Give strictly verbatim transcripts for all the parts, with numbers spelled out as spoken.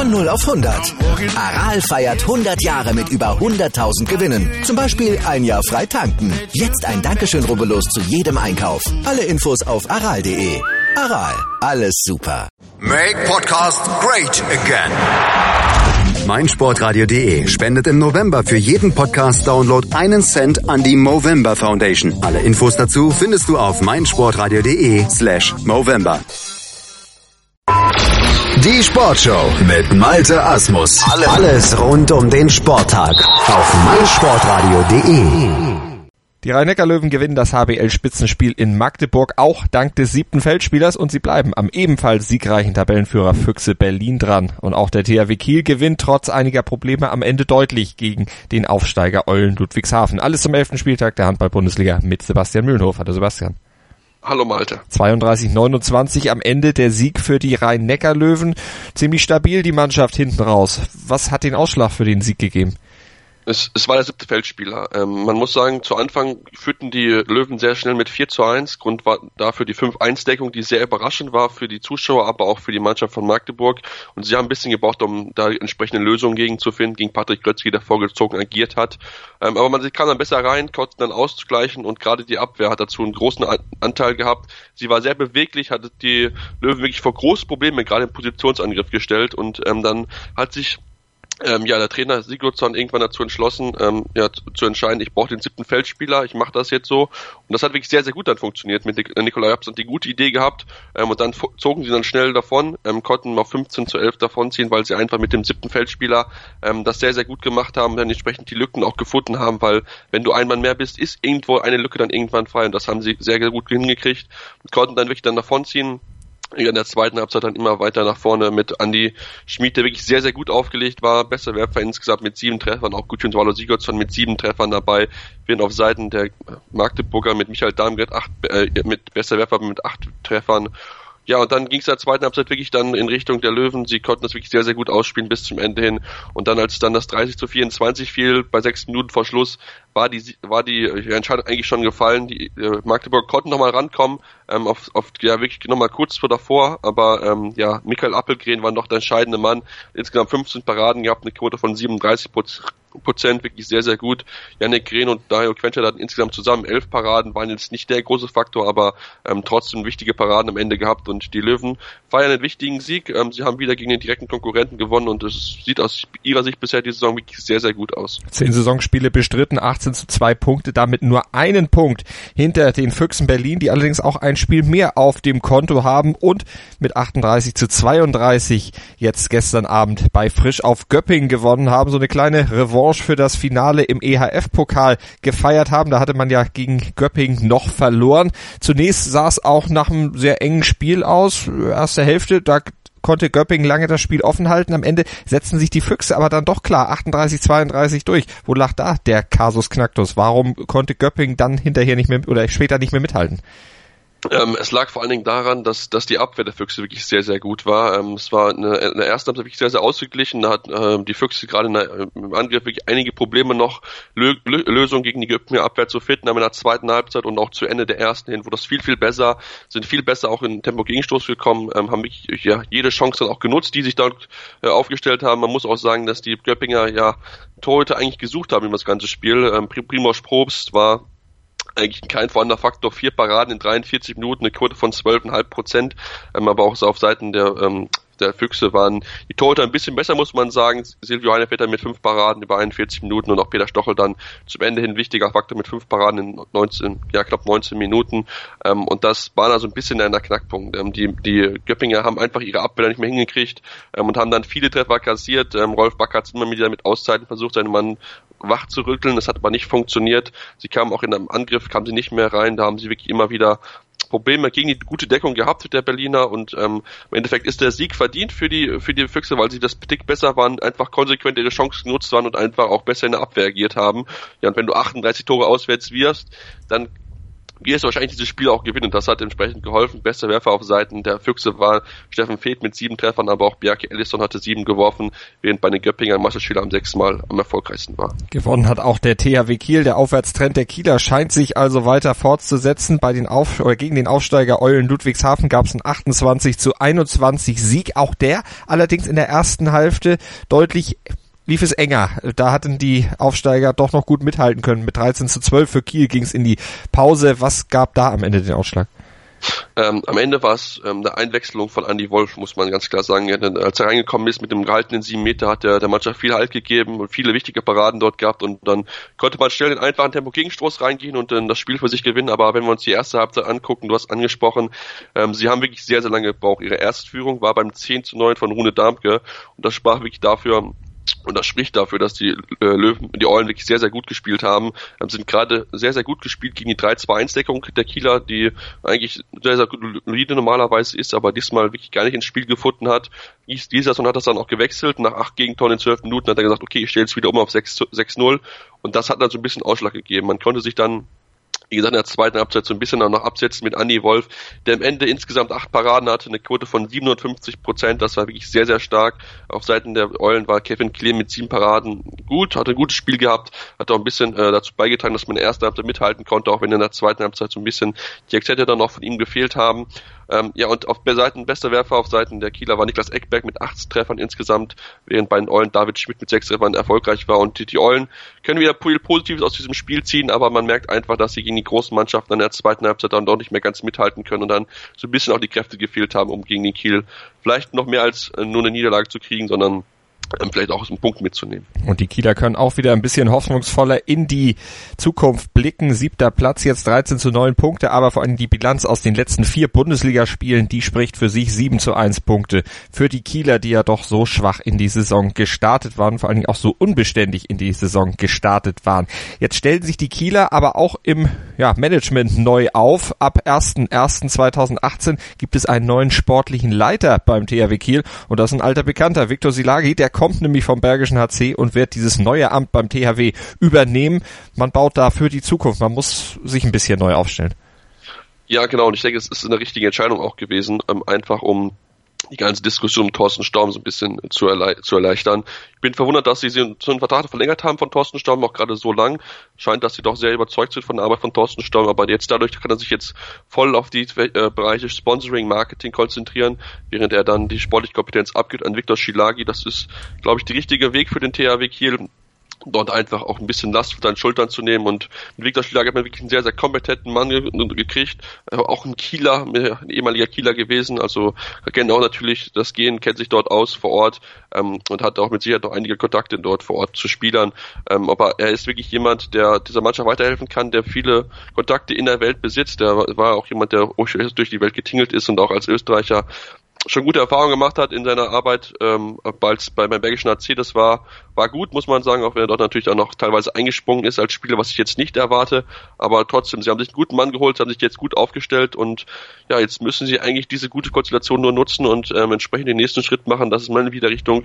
Von null auf hundert. Aral feiert hundert Jahre mit über hunderttausend Gewinnen. Zum Beispiel ein Jahr frei tanken. Jetzt ein Dankeschön, rubbellos zu jedem Einkauf. Alle Infos auf aral punkt de. Aral, alles super. Make Podcast great again. meinsportradio punkt de spendet im November für jeden Podcast-Download einen Cent an die Movember Foundation. Alle Infos dazu findest du auf meinsportradio punkt de slash Movember. Die Sportshow mit Malte Asmus. Alles rund um den Sporttag auf meinsportradio punkt de. Die Rhein-Neckar-Löwen gewinnen das H B L-Spitzenspiel in Magdeburg, auch dank des siebten Feldspielers, und sie bleiben am ebenfalls siegreichen Tabellenführer Füchse Berlin dran. Und auch der T H W Kiel gewinnt trotz einiger Probleme am Ende deutlich gegen den Aufsteiger Eulen Ludwigshafen. Alles zum elften Spieltag der Handball-Bundesliga mit Sebastian Mühlenhof. Hallo Sebastian. Hallo Malte. zweiunddreißig neunundzwanzig am Ende der Sieg für die Rhein-Neckar-Löwen. Ziemlich stabil die Mannschaft hinten raus. Was hat den Ausschlag für den Sieg gegeben? Es, es war der siebte Feldspieler. Ähm, man muss sagen, zu Anfang führten die Löwen sehr schnell mit vier zu eins. Grund war dafür die fünf eins Deckung, die sehr überraschend war für die Zuschauer, aber auch für die Mannschaft von Magdeburg. Und sie haben ein bisschen gebraucht, um da entsprechende Lösungen gegen zu finden, gegen Patrick Grötzky, der vorgezogen agiert hat. Ähm, aber man kam dann besser rein, konnte dann ausgleichen, und gerade die Abwehr hat dazu einen großen Anteil gehabt. Sie war sehr beweglich, hatte die Löwen wirklich vor große Probleme, gerade im Positionsangriff gestellt, und ähm, dann hat sich Ähm, ja, der Trainer Sigurdsson irgendwann dazu entschlossen, ähm, ja, zu, zu entscheiden, ich brauche den siebten Feldspieler, ich mache das jetzt so. Und das hat wirklich sehr, sehr gut dann funktioniert. Mit Nik- Nikolai Absand die gute Idee gehabt, ähm, und dann f- zogen sie dann schnell davon, ähm, konnten auf fünfzehn zu elf davonziehen, weil sie einfach mit dem siebten Feldspieler ähm, das sehr, sehr gut gemacht haben, dann entsprechend die Lücken auch gefunden haben, weil wenn du ein Mann mehr bist, ist irgendwo eine Lücke dann irgendwann frei, und das haben sie sehr, sehr gut hingekriegt und konnten dann wirklich dann davonziehen. In der zweiten Halbzeit dann immer weiter nach vorne mit Andi Schmid, der wirklich sehr, sehr gut aufgelegt war. Bester Werfer insgesamt mit sieben Treffern, auch Gudjon Swallow Sigurdsson mit sieben Treffern dabei. Während auf Seiten der Magdeburger mit Michael Darmgard acht, äh, mit bester Werfer mit acht Treffern. Ja, und dann ging es in der zweiten Halbzeit wirklich dann in Richtung der Löwen. Sie konnten das wirklich sehr, sehr gut ausspielen bis zum Ende hin. Und dann, als dann das dreißig zu vierundzwanzig fiel, bei sechs Minuten vor Schluss, war die war die Entscheidung eigentlich schon gefallen. Die äh, Magdeburg konnten nochmal rankommen, ähm, auf, auf ja wirklich nochmal kurz vor davor. Aber ähm, ja, Michael Appelgren war noch der entscheidende Mann. Insgesamt fünfzehn Paraden gehabt, eine Quote von siebenunddreißig Prozent, wirklich sehr, sehr gut. Yannick Green und Dario Quencher hatten insgesamt zusammen elf Paraden, waren jetzt nicht der große Faktor, aber ähm, trotzdem wichtige Paraden am Ende gehabt, und die Löwen feiern einen wichtigen Sieg. Ähm, sie haben wieder gegen den direkten Konkurrenten gewonnen, und es sieht aus ihrer Sicht bisher die Saison wirklich sehr, sehr gut aus. Zehn Saisonspiele bestritten, achtzehn zu zwei Punkte, damit nur einen Punkt hinter den Füchsen Berlin, die allerdings auch ein Spiel mehr auf dem Konto haben und mit achtunddreißig zu zweiunddreißig jetzt gestern Abend bei Frisch auf Göppingen gewonnen haben, so eine kleine Revanche für das Finale im E H F-Pokal gefeiert haben. Da hatte man ja gegen Göppingen noch verloren. Zunächst sah es auch nach einem sehr engen Spiel aus. Erste Hälfte, da konnte Göppingen lange das Spiel offen halten. Am Ende setzten sich die Füchse aber dann doch klar achtunddreißig zweiunddreißig durch. Wo lag da der Kasus Knacktus? Warum konnte Göppingen dann hinterher nicht mehr oder später nicht mehr mithalten? Ähm, es lag vor allen Dingen daran, dass, dass die Abwehr der Füchse wirklich sehr, sehr gut war. Ähm, es war eine, in der ersten Halbzeit wirklich sehr, sehr ausgeglichen. Da hat ähm, die Füchse gerade in der, im Angriff wirklich einige Probleme noch, Lö- Lö- Lösungen gegen die Göppinger Abwehr zu finden. Aber in der zweiten Halbzeit und auch zu Ende der ersten hin, wo das viel, viel besser, sind viel besser auch in Tempo-Gegenstoß gekommen, ähm, haben wirklich ja, jede Chance dann auch genutzt, die sich dort äh, aufgestellt haben. Man muss auch sagen, dass die Göppinger ja Torhüter eigentlich gesucht haben in das ganze Spiel. Ähm, Primož Probst war eigentlich kein vorhandener Faktor, vier Paraden in dreiundvierzig Minuten, eine Quote von zwölf Komma fünf Prozent, ähm, aber auch so auf Seiten der ähm, der Füchse waren die Torhüter ein bisschen besser, muss man sagen. Silvio Heinevetter mit fünf Paraden über einundvierzig Minuten und auch Peter Stochel dann zum Ende hin wichtiger Faktor mit fünf Paraden in neunzehn, ja knapp neunzehn Minuten. Ähm, und das war also ein bisschen ein Knackpunkt. Ähm, die, die Göppinger haben einfach ihre Abwehr nicht mehr hingekriegt ähm, und haben dann viele Treffer kassiert. Ähm, Rolf Back hat immer wieder mit Auszeiten versucht, seinen Mann wach zu rütteln. Das hat aber nicht funktioniert. Sie kamen auch in einem Angriff, kamen sie nicht mehr rein. Da haben sie wirklich immer wieder Probleme gegen die gute Deckung gehabt der Berliner, und ähm, im Endeffekt ist der Sieg verdient für die für die Füchse, weil sie das Tick besser waren, einfach konsequent ihre Chancen genutzt waren und einfach auch besser in der Abwehr agiert haben. Ja, und wenn du achtunddreißig Tore auswärts wirst, dann wie es wahrscheinlich dieses Spiel auch gewinnen. Das hat entsprechend geholfen. Bester Werfer auf Seiten der Füchse war Steffen Feeth mit sieben Treffern, aber auch Bjarke Ellison hatte sieben geworfen, während bei den Göppingern Marcel Schiller am sechsten Mal am erfolgreichsten war. Gewonnen hat auch der T H W Kiel. Der Aufwärtstrend der Kieler scheint sich also weiter fortzusetzen. Bei den Auf- oder gegen den Aufsteiger Eulen Ludwigshafen gab es einen achtundzwanzig zu einundzwanzig Sieg. Auch der allerdings in der ersten Hälfte deutlich lief es enger. Da hatten die Aufsteiger doch noch gut mithalten können. Mit dreizehn zu zwölf für Kiel ging es in die Pause. Was gab da am Ende den Ausschlag? Ähm, am Ende war es ähm, eine Einwechslung von Andi Wolf, muss man ganz klar sagen. Als er reingekommen ist mit dem gehaltenen sieben Meter, hat der, der Mannschaft viel Halt gegeben und viele wichtige Paraden dort gehabt und dann konnte man schnell in einen einfachen Tempo-Gegenstoß reingehen und dann das Spiel für sich gewinnen. Aber wenn wir uns die erste Halbzeit angucken, du hast angesprochen, ähm, sie haben wirklich sehr, sehr lange gebraucht. Ihre Erstführung war beim zehn zu neun von Rune Darmke und das sprach wirklich dafür, und das spricht dafür, dass die äh, Löwen, die Eulen wirklich sehr, sehr gut gespielt haben. Ähm, sind gerade sehr, sehr gut gespielt gegen die drei zwei eins Deckung der Kieler, die eigentlich sehr, sehr solide normalerweise ist, aber diesmal wirklich gar nicht ins Spiel gefunden hat. Gieslerson hat das dann auch gewechselt. Nach acht Gegentoren in zwölf Minuten hat er gesagt, okay, ich stelle jetzt wieder um auf sechs null. Und das hat dann so ein bisschen Ausschlag gegeben. Man konnte sich dann, wie gesagt, in der zweiten Halbzeit so ein bisschen noch absetzen mit Andi Wolf, der am Ende insgesamt acht Paraden hatte, eine Quote von siebenundfünfzig Prozent, das war wirklich sehr, sehr stark. Auf Seiten der Eulen war Kevin Klehm mit sieben Paraden gut, hat ein gutes Spiel gehabt, hat auch ein bisschen äh, dazu beigetragen, dass man in der ersten Halbzeit mithalten konnte, auch wenn in der zweiten Halbzeit so ein bisschen die Akzente dann noch von ihm gefehlt haben. Ähm, ja, und auf Seiten, bester Werfer auf Seiten der Kieler war Niklas Eckberg mit acht Treffern insgesamt, während bei den Eulen David Schmidt mit sechs Treffern erfolgreich war. Und die, die Eulen können wieder Positives aus diesem Spiel ziehen, aber man merkt einfach, dass sie gegen die großen Mannschaften in der zweiten Halbzeit dann doch nicht mehr ganz mithalten können und dann so ein bisschen auch die Kräfte gefehlt haben, um gegen den Kiel vielleicht noch mehr als nur eine Niederlage zu kriegen, sondern vielleicht auch einen Punkt mitzunehmen. Und die Kieler können auch wieder ein bisschen hoffnungsvoller in die Zukunft blicken. Siebter Platz, jetzt dreizehn zu neun Punkte, aber vor allem die Bilanz aus den letzten vier Bundesligaspielen, die spricht für sich. Sieben zu eins Punkte für die Kieler, die ja doch so schwach in die Saison gestartet waren, vor allem auch so unbeständig in die Saison gestartet waren. Jetzt stellen sich die Kieler aber auch im ja, Management neu auf. Ab erster erster zweitausendachtzehn gibt es einen neuen sportlichen Leiter beim T H W Kiel und das ist ein alter Bekannter, Viktor Silagi, der kommt nämlich vom Bergischen H C und wird dieses neue Amt beim T H W übernehmen. Man baut da für die Zukunft. Man muss sich ein bisschen neu aufstellen. Ja, genau. Und ich denke, es ist eine richtige Entscheidung auch gewesen, einfach um die ganze Diskussion um Thorsten Storm so ein bisschen zu, erle- zu erleichtern. Ich bin verwundert, dass sie so einen Vertrag verlängert haben von Thorsten Storm, auch gerade so lang. Scheint, dass sie doch sehr überzeugt sind von der Arbeit von Thorsten Storm, aber jetzt dadurch kann er sich jetzt voll auf die äh, Bereiche Sponsoring, Marketing konzentrieren, während er dann die sportliche Kompetenz abgibt an Viktor Silagi. Das ist, glaube ich, der richtige Weg für den T H W Kiel, dort einfach auch ein bisschen Last von seinen Schultern zu nehmen, und mit Viktor Silagi hat man wirklich einen sehr, sehr kompetenten Mann ge- gekriegt, äh, auch ein Kieler, ein ehemaliger Kieler gewesen, also er kennt auch natürlich das Gehen, kennt sich dort aus vor Ort ähm, und hat auch mit Sicherheit noch einige Kontakte dort vor Ort zu Spielern, ähm, aber er ist wirklich jemand, der dieser Mannschaft weiterhelfen kann, der viele Kontakte in der Welt besitzt, der war auch jemand, der durch die Welt getingelt ist und auch als Österreicher schon gute Erfahrungen gemacht hat in seiner Arbeit, ähm, bald bei beim Bergischen H C, das war war gut, muss man sagen, auch wenn er dort natürlich auch noch teilweise eingesprungen ist als Spieler, was ich jetzt nicht erwarte, aber trotzdem, sie haben sich einen guten Mann geholt, sie haben sich jetzt gut aufgestellt und ja, jetzt müssen sie eigentlich diese gute Konstellation nur nutzen und ähm, entsprechend den nächsten Schritt machen, dass es mal wieder Richtung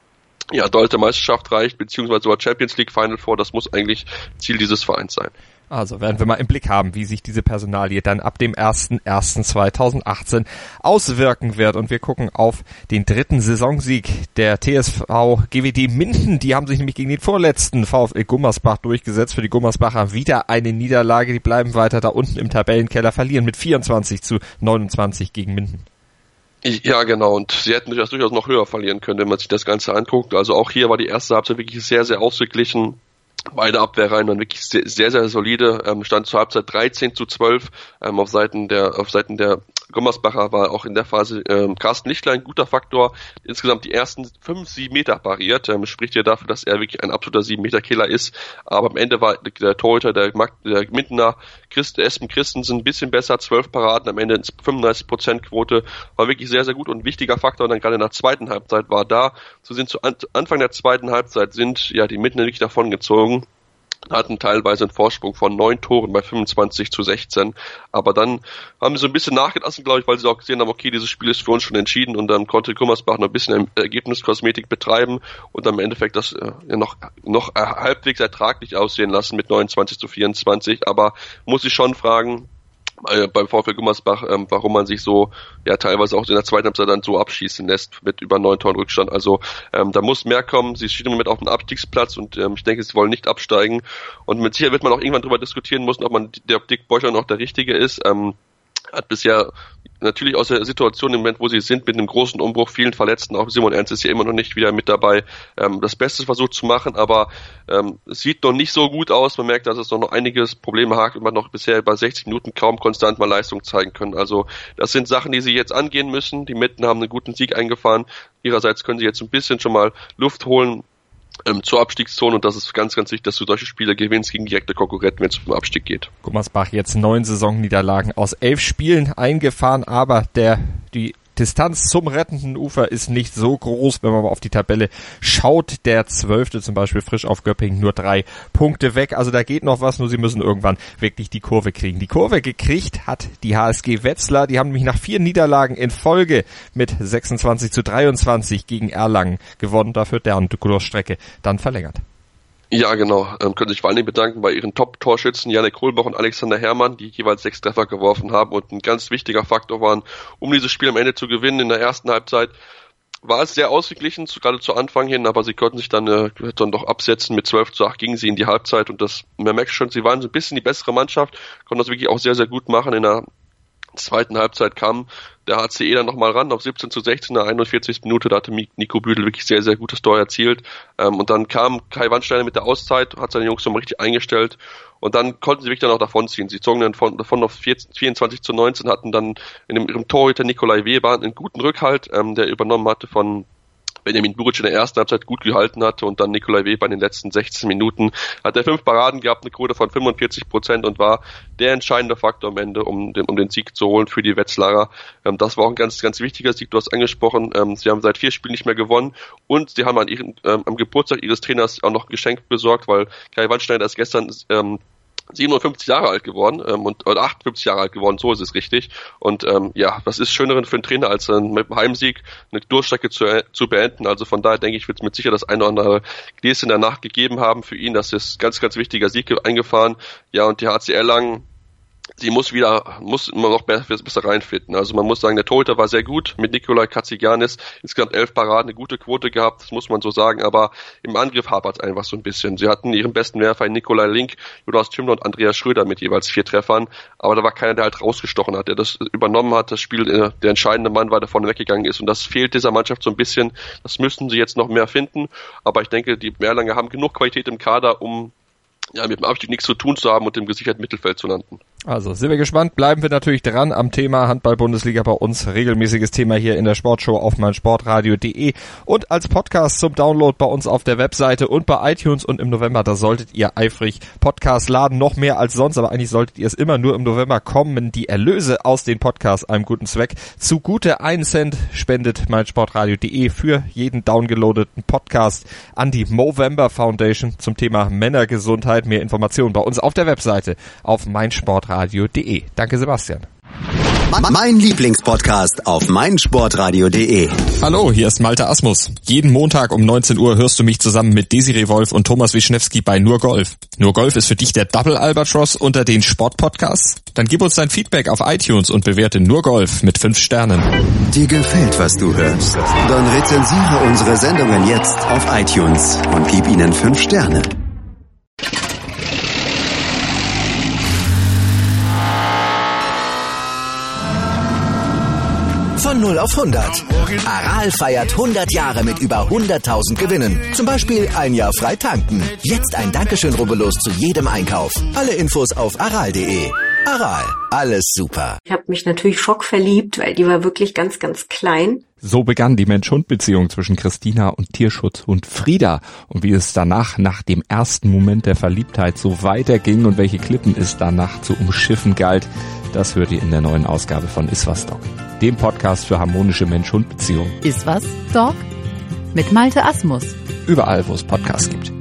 ja, deutsche Meisterschaft reicht, beziehungsweise sogar Champions League Final Four, das muss eigentlich Ziel dieses Vereins sein. Also werden wir mal im Blick haben, wie sich diese Personalie dann ab dem erster erster zweitausendachtzehn auswirken wird. Und wir gucken auf den dritten Saisonsieg der T S V G W D Minden. Die haben sich nämlich gegen den vorletzten VfL Gummersbach durchgesetzt. Für die Gummersbacher wieder eine Niederlage. Die bleiben weiter da unten im Tabellenkeller, verlieren mit vierundzwanzig zu neunundzwanzig gegen Minden. Ja, genau, und sie hätten das durchaus noch höher verlieren können, wenn man sich das Ganze anguckt. Also auch hier war die erste Halbzeit wirklich sehr, sehr ausgeglichen. Beide Abwehrreihen waren wirklich sehr, sehr, sehr solide. Ähm, stand zur Halbzeit dreizehn zu zwölf. Ähm, auf Seiten der, auf Seiten der Gummersbacher war auch in der Phase ähm, Carsten Lichtlein ein guter Faktor. Insgesamt die ersten fünf, sieben Meter pariert. Ähm, spricht ja dafür, dass er wirklich ein absoluter sieben Meter Killer ist. Aber am Ende war der Torhüter, der, der Mindener Christ, Espen Christensen ein bisschen besser. zwölf Paraden, am Ende fünfunddreißig Prozent Quote. War wirklich sehr, sehr gut und ein wichtiger Faktor. Und dann gerade in der zweiten Halbzeit war da. So sind zu an, Anfang der zweiten Halbzeit sind ja die Mindener wirklich davongezogen. Hatten teilweise einen Vorsprung von neun Toren bei fünfundzwanzig zu sechzehn, aber dann haben sie so ein bisschen nachgelassen, glaube ich, weil sie auch gesehen haben, okay, dieses Spiel ist für uns schon entschieden, und dann konnte Gummersbach noch ein bisschen Ergebniskosmetik betreiben und am Endeffekt das äh, ja, noch noch halbwegs ertraglich aussehen lassen mit neunundzwanzig zu vierundzwanzig, aber muss ich schon fragen, äh, beim VfL Gummersbach, ähm, warum man sich so ja teilweise auch in der zweiten Halbzeit dann so abschießen lässt mit über neun Toren Rückstand. Also ähm, da muss mehr kommen. Sie stehen im Moment auf dem Abstiegsplatz und ähm, ich denke, sie wollen nicht absteigen. Und mit Sicherheit wird man auch irgendwann darüber diskutieren müssen, ob man der Dick Beuchler noch der Richtige ist. Ähm, hat bisher natürlich aus der Situation im Moment, wo sie sind, mit einem großen Umbruch, vielen Verletzten, auch Simon Ernst ist ja immer noch nicht wieder mit dabei, ähm, das Beste versucht zu machen, aber ähm, es sieht noch nicht so gut aus. Man merkt, dass es noch einiges Probleme hakt und man noch bisher über sechzig Minuten kaum konstant mal Leistung zeigen können. Also das sind Sachen, die sie jetzt angehen müssen. Die Mitten haben einen guten Sieg eingefahren. Ihrerseits können sie jetzt ein bisschen schon mal Luft holen Ähm, zur Abstiegszone und das ist ganz, ganz wichtig, dass du solche Spiele gewinnst gegen direkte Konkurrenten, wenn es um Abstieg geht. Gummersbach jetzt neun Saisonniederlagen aus elf Spielen eingefahren, aber der die Distanz zum rettenden Ufer ist nicht so groß, wenn man mal auf die Tabelle schaut. Der Zwölfte zum Beispiel frisch auf Göppingen nur drei Punkte weg. Also da geht noch was, nur sie müssen irgendwann wirklich die Kurve kriegen. Die Kurve gekriegt hat die H S G Wetzlar. Die haben nämlich nach vier Niederlagen in Folge mit sechsundzwanzig zu dreiundzwanzig gegen Erlangen gewonnen. Dafür deren Durchstrecke dann verlängert. Ja, genau. Ähm, können sich vor allen Dingen bedanken bei ihren Top-Torschützen Janek Kohlbach und Alexander Herrmann, die jeweils sechs Treffer geworfen haben und ein ganz wichtiger Faktor waren, um dieses Spiel am Ende zu gewinnen. In der ersten Halbzeit war es sehr ausgeglichen, gerade zu Anfang hin, aber sie konnten sich dann, äh, dann doch absetzen. Mit zwölf zu acht gingen sie in die Halbzeit und das, man merkt schon, sie waren so ein bisschen die bessere Mannschaft, konnten das wirklich auch sehr, sehr gut machen. In der zweiten Halbzeit kam der H C E dann nochmal ran auf siebzehn zu sechzehn in der einundvierzigsten Minute, da hatte Nico Büdel wirklich sehr, sehr gutes Tor erzielt. Ähm, und dann kam Kai Wandsteiner mit der Auszeit, hat seine Jungs nochmal richtig eingestellt und dann konnten sie wirklich dann auch davonziehen. Sie zogen dann von, davon auf vierundzwanzig zu neunzehn, hatten dann in dem, ihrem Torhüter Nikolai Weber einen guten Rückhalt, ähm, der übernommen hatte von Benjamin Buric in der ersten Halbzeit gut gehalten hatte und dann Nikolai Weber in den letzten sechzehn Minuten hat er fünf Paraden gehabt, eine Quote von fünfundvierzig Prozent und war der entscheidende Faktor am Ende, um den, um den Sieg zu holen für die Wetzlarer. Ähm, das war auch ein ganz, ganz wichtiger Sieg, du hast angesprochen, ähm, sie haben seit vier Spielen nicht mehr gewonnen und sie haben an ihren, ähm, am Geburtstag ihres Trainers auch noch ein Geschenk besorgt, weil Kai Wandsteiner ist gestern ähm, siebenundfünfzig Jahre alt geworden ähm, und oder achtundfünfzig Jahre alt geworden, so ist es richtig. Und ähm, ja, was ist Schöneren für einen Trainer, als äh, mit dem Heimsieg eine Durchstrecke zu, äh, zu beenden. Also von daher denke ich, wird es mit Sicherheit das eine oder andere Gläschen danach gegeben haben für ihn. Das ist ganz, ganz wichtiger Sieg eingefahren. Ja, und die H C Erlangen, sie muss wieder, muss immer noch besser, besser reinfinden. Also man muss sagen, der Torhüter war sehr gut mit Nikolai Katzigiannis. Insgesamt elf Paraden, eine gute Quote gehabt, das muss man so sagen. Aber im Angriff hapert es einfach so ein bisschen. Sie hatten ihren besten Werfer in Nikolai Link, Jonas Tümmler und Andreas Schröder mit jeweils vier Treffern. Aber da war keiner, der halt rausgestochen hat, der das übernommen hat, das Spiel, der entscheidende Mann war, der vorne weggegangen ist. Und das fehlt dieser Mannschaft so ein bisschen. Das müssten sie jetzt noch mehr finden. Aber ich denke, die Erlanger haben genug Qualität im Kader, um ja, mit dem Abstieg nichts zu tun zu haben und im gesicherten Mittelfeld zu landen. Also sind wir gespannt, bleiben wir natürlich dran am Thema Handball-Bundesliga bei uns, regelmäßiges Thema hier in der Sportshow auf meinsportradio punkt de und als Podcast zum Download bei uns auf der Webseite und bei iTunes und im November, da solltet ihr eifrig Podcasts laden, noch mehr als sonst, aber eigentlich solltet ihr es immer nur im November kommen, die Erlöse aus den Podcasts einem guten Zweck. Zugute einen Cent spendet meinsportradio punkt de für jeden downgeloadeten Podcast an die Movember Foundation zum Thema Männergesundheit. Mehr Informationen bei uns auf der Webseite auf meinsportradio punkt de. Danke, Sebastian. Mein Lieblingspodcast auf meinsportradio punkt de. Hallo, hier ist Malte Asmus. Jeden Montag um neunzehn Uhr hörst du mich zusammen mit Desiree Wolf und Thomas Wischnewski bei Nur Golf. Nur Golf ist für dich der Double Albatross unter den Sportpodcasts? Dann gib uns dein Feedback auf iTunes und bewerte Nur Golf mit fünf Sternen. Dir gefällt, was du hörst? Dann rezensiere unsere Sendungen jetzt auf iTunes und gib ihnen fünf Sterne. Von null auf hundert. Aral feiert hundert Jahre mit über hunderttausend Gewinnen. Zum Beispiel ein Jahr frei tanken. Jetzt ein Dankeschön, rubbellos zu jedem Einkauf. Alle Infos auf aral punkt de. Aral, alles super. Ich habe mich natürlich schockverliebt, weil die war wirklich ganz, ganz klein. So begann die Mensch-Hund-Beziehung zwischen Christina und Tierschutzhund Frieda. Und wie es danach, nach dem ersten Moment der Verliebtheit, so weiterging und welche Klippen es danach zu umschiffen galt, das hört ihr in der neuen Ausgabe von Iswas Dog, dem Podcast für harmonische Mensch-Hund-Beziehungen. Iswas Dog? Mit Malte Asmus. Überall, wo es Podcasts gibt.